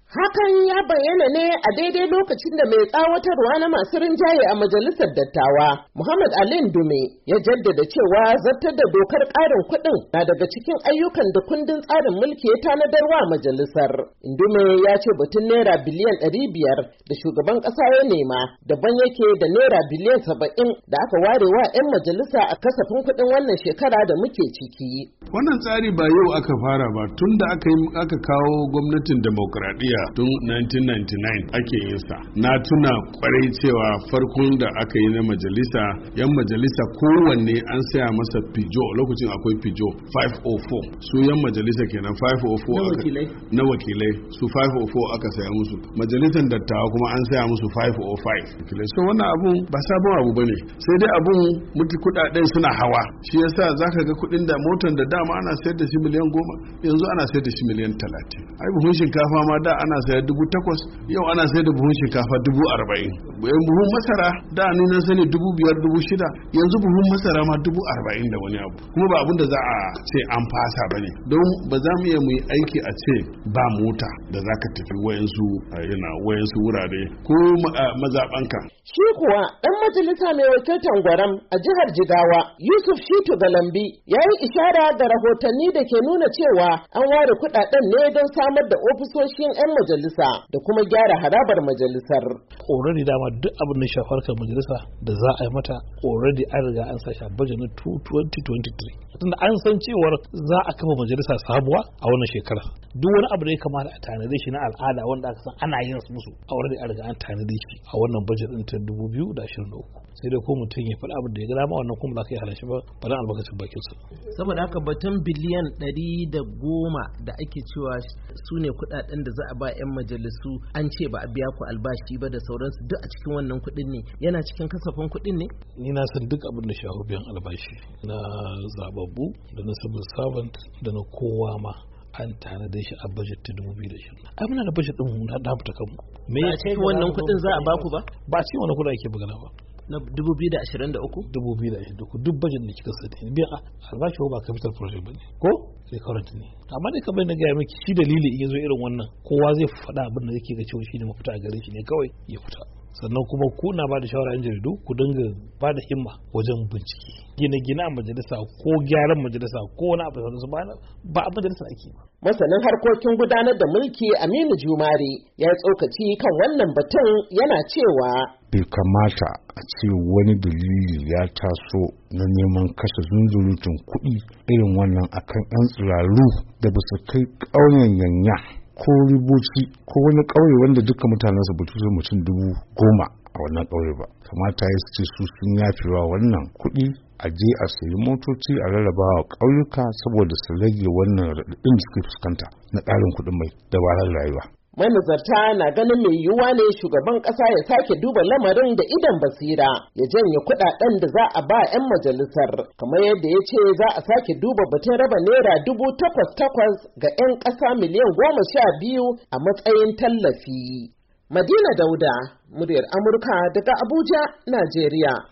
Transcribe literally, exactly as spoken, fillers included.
Hakan ya bayyana ne a daidai lokacin da mai tsawatarwa na masu rinjaye a majalisar dattawa, Muhammad Ali Ndume, ya jaddada cewa zartar da dokar ƙarin kuɗin na daga cikin ayyukan da kundin tsarin mulki ya tanadarwa majalisar. Ndume ya ce batun naira biliyan ɗari biyar da shugaban ƙasa ya nema daban yake da naira biliyan saba'in da aka ware wa 'yan majalisa a kasafin kuɗin wannan shekara da muke ciki. Wannan tsari ba yau aka fara ba, tun da aka aka kawo gwamnatin demokradiyya tun nineteen ninety-nine ake yin sa. Na tuna kwarai cewa farkon da aka yi na majalisa, yan majalisa kowanne an saya masa pijo, lokacin akwai pijo five oh four, su yan majalisa kenan five oh four na wakilai, su five oh four aka saya musu. Majalisar dattawa kuma an saya musu five oh five. So wannan abun ba sabon abu bane, sai dai abun mutu kudaden suna hawa, shi yasa zaka ga kudin da motar da dama ana sayar da shi miliyan goma, yanzu ana sayar da shi miliyan talatin. Ai buhun shinkafa ma da ana sayar dubu takwas, yau ana sayar da buhun shinkafa dubu arba'in. Buhun masara da ni na sani dubu biyar dubu shida, yanzu buhun masara ma dubu arba'in da wani abu. Kuma ba abun da za a ce an fasa bane, don ba za mu iya mu yi aiki a ce ba mota da zaka tafi wayansu yana wayansu wurare ko mazabanka. Shi kuwa dan majalisa mai wakiltar Gwaram a jihar Jigawa, Yusuf Shitu Galambi, ya yi ishara da rahotanni da ke nuna cewa an ware kudaden ne don samar da ofisoshin 'yan majalisa da kuma gyara harabar majalisar. Already dama duk abin da shafar kan majalisa da za a yi mata already an riga an sa shi a budget na twenty twenty-three. Tunda an san cewar za a kafa majalisa sabuwa a wannan shekara. Duk wani abu da ya kamata a tanade shi na al'ada wanda aka san ana yin su musu already an riga an tanade shi a wannan budget din ta dubu biyu da ashirin da uku. Sai dai ko mutum ya faɗa abin da ya ga dama wannan kuma za ka yi halashi ba ba dan albarkacin bakin su. Saboda haka batun biliyan ɗari da goma da ake cewa su ne kuɗaɗen da za a ba 'yan majalisu, an ce ba a biya ku albashi ba da sauransu, duk a cikin wannan kuɗin ne, yana cikin kasafin kuɗin ne? Ni na san duk abin da shafi biyan albashi na zababbu da na civil servant da na kowa ma an tanade shi a budget ta dubu biyu da ashirin. Ai muna da budget din mu na da fita kanmu. Me ya ce wannan kuɗin za a baku ba? Ba ce wannan kuɗin ake magana ba. Na dubu biyu da ashirin da uku? dubu biyu da ashirin da uku duk budget da kika sani biyan albashi ba capital project bane ko sai current ne. Amma dai kamar na gaya miki shi dalili in yazo irin wannan kowa zai faɗa abin da yake ga cewa shi ne mafita a gare shi ne kawai ya fita. Sannan kuma ku na ba da shawara yan jaridu ku dinga ba da himma wajen bincike gine-gine a majalisa ko gyaran majalisa ko wani abu da su ba a majalisa ake ba. Masanin harkokin gudanar da mulki Aminu Jumare ya tsokaci kan wannan batun yana cewa bai kamata a ce wani dalili ya taso na neman kashe zunzurutun kuɗi irin wannan akan 'yan tsiraru da ba su kai ƙauyen yanya ko riboci ko wani ƙauye wanda duka mutanen su batu mutum dubu goma a wannan ƙauye ba. Kamata ya ce su sun yafewa wannan kuɗi a je a sayi motoci a rarraba wa ƙauyuka saboda su rage wannan raɗaɗin da suke fuskanta na ƙarin kuɗin mai dabarar rayuwa. Manazarta na ganin mai yiwuwa ne shugaban ƙasa ya sake duba lamarin da idan basira ya janye kuɗaɗen da za a ba 'yan majalisar, kamar yadda ya ce za a sake duba batun raba naira dubu takwas takwas ga 'yan ƙasa miliyan goma sha biyu a matsayin tallafi. Madina Dauda, muryar Amurka daga Abuja, Najeriya.